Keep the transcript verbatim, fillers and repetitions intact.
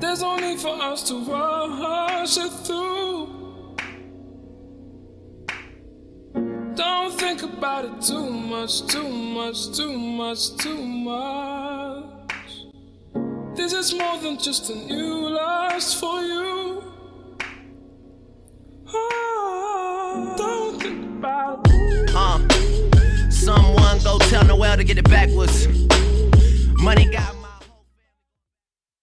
There's no need for us to rush it through. Don't think about it too much, too much, too much, too much. This is more than just a new lust for you. Oh, don't think about it. Uh, someone go tell Noel to get it backwards. Money got